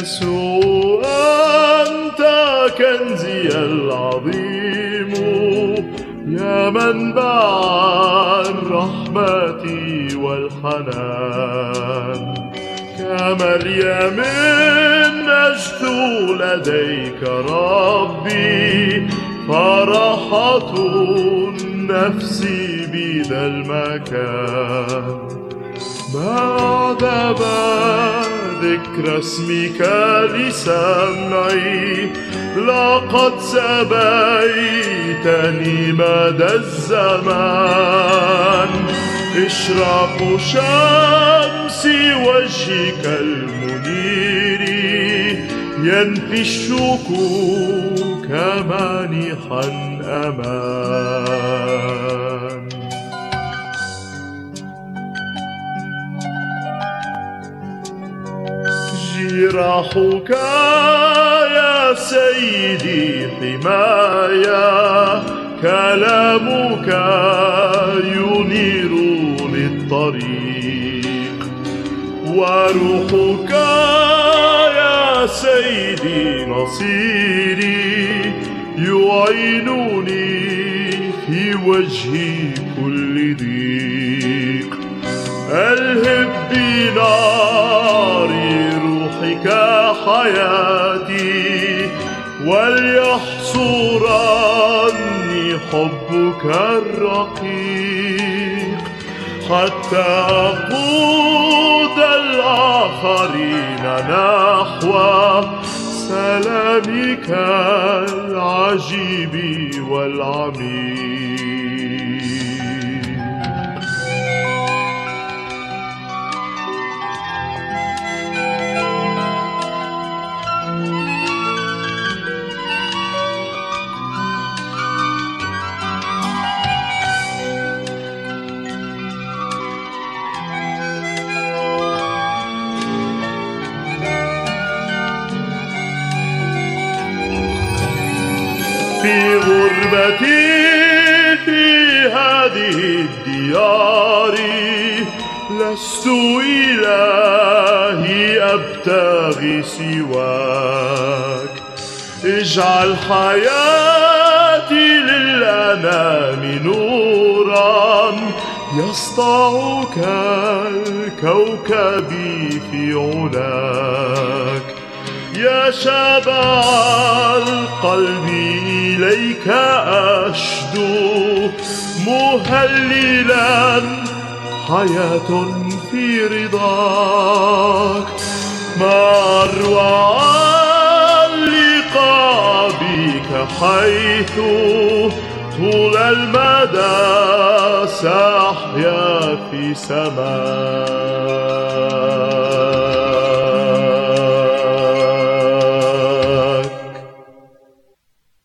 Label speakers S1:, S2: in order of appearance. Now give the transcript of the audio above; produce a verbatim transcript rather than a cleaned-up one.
S1: يسوع أنت كنزي العظيم، يا منبع الرحمة والحنان. كمريم نجت لديك ربي، فرحة النفس بذا المكان. بعد ما ذكر اسمك لسمعي، لقد سبيتني مدى الزمان. اشراق شمس وجهك المنير، ينفي الشكوك مانحا أمان. جراحك يا سيدي حماية، كلامك ينير للطريق. وروحك يا سيدي نصيري، يعينني في وجه كل ضيق. ألهب بنار روحك حياتي، وليحصرني حبك الرقيق، حتى أقود الآخرين نحو سلامك العجيب والعميق. في غربتي في هذه الديار، لست إلهي أبتغي سواك. اجعل حياتي للأنام نورا، يسطع كالكوكب في علاك. يا شبع القلب إليك أشدو، مهللا حياة في رضاك. ما أروع اللقاء بك، حيث طول المدى سأحيا في سماك.